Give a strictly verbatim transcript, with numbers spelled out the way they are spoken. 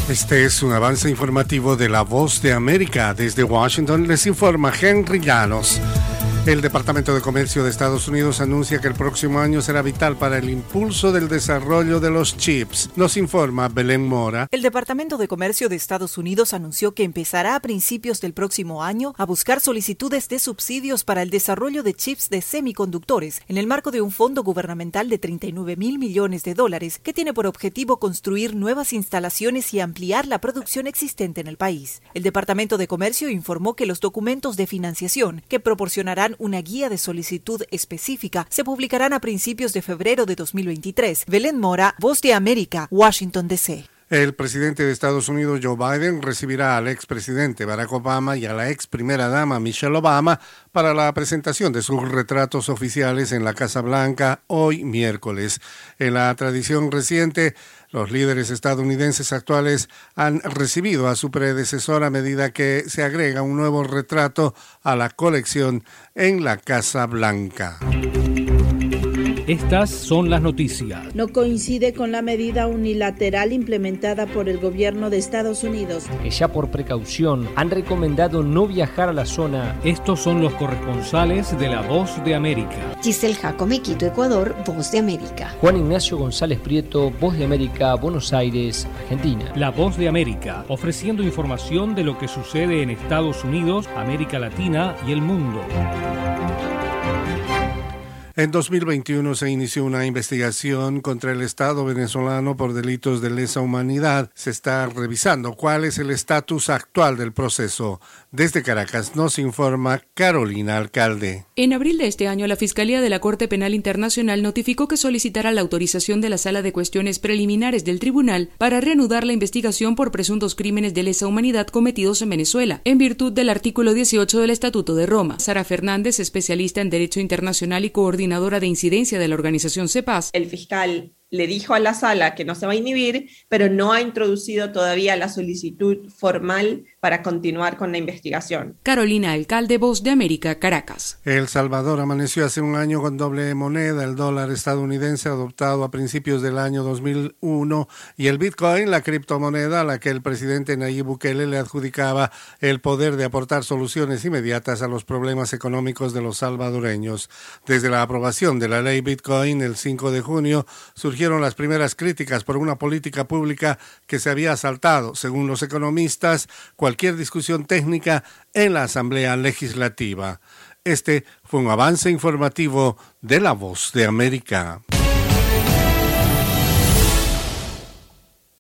Este es un avance informativo de La Voz de América. Desde Washington les informa Henry Llanos. El Departamento de Comercio de Estados Unidos anuncia que el próximo año será vital para el impulso del desarrollo de los chips. Nos informa Belén Mora. El Departamento de Comercio de Estados Unidos anunció que empezará a principios del próximo año a buscar solicitudes de subsidios para el desarrollo de chips de semiconductores en el marco de un fondo gubernamental de treinta y nueve mil millones de dólares que tiene por objetivo construir nuevas instalaciones y ampliar la producción existente en el país. El Departamento de Comercio informó que los documentos de financiación que proporcionarán una guía de solicitud específica se publicarán a principios de febrero de dos mil veintitrés. Belén Mora, Voz de América, Washington, D C El presidente de Estados Unidos, Joe Biden, recibirá al expresidente Barack Obama y a la ex primera dama Michelle Obama para la presentación de sus retratos oficiales en la Casa Blanca hoy miércoles. En la tradición reciente, los líderes estadounidenses actuales han recibido a su predecesor a medida que se agrega un nuevo retrato a la colección en la Casa Blanca. Estas son las noticias. No coincide con la medida unilateral implementada por el gobierno de Estados Unidos, que ya por precaución han recomendado no viajar a la zona. Estos son los corresponsales de La Voz de América. Giselle Jacome, Quito, Ecuador, Voz de América. Juan Ignacio González Prieto, Voz de América, Buenos Aires, Argentina. La Voz de América, ofreciendo información de lo que sucede en Estados Unidos, América Latina y el mundo. En dos mil veintiuno se inició una investigación contra el Estado venezolano por delitos de lesa humanidad. Se está revisando cuál es el estatus actual del proceso. Desde Caracas nos informa Carolina Alcalde. En abril de este año, la Fiscalía de la Corte Penal Internacional notificó que solicitará la autorización de la Sala de Cuestiones Preliminares del Tribunal para reanudar la investigación por presuntos crímenes de lesa humanidad cometidos en Venezuela, en virtud del artículo dieciocho del Estatuto de Roma. Sara Fernández, especialista en Derecho Internacional y coordinadora coordinadora de incidencia de la organización CEPAS. El fiscal le dijo a la sala que no se va a inhibir, pero no ha introducido todavía la solicitud formal para continuar con la investigación. Carolina Alcalde, Voz de América, Caracas. El Salvador amaneció hace un año con doble moneda, el dólar estadounidense adoptado a principios del año dos mil uno y el Bitcoin, la criptomoneda a la que el presidente Nayib Bukele le adjudicaba el poder de aportar soluciones inmediatas a los problemas económicos de los salvadoreños. Desde la aprobación de la ley Bitcoin el cinco de junio, surgió las primeras críticas por una política pública que se había saltado, según los economistas, cualquier discusión técnica en la Asamblea Legislativa. Este fue un avance informativo de La Voz de América.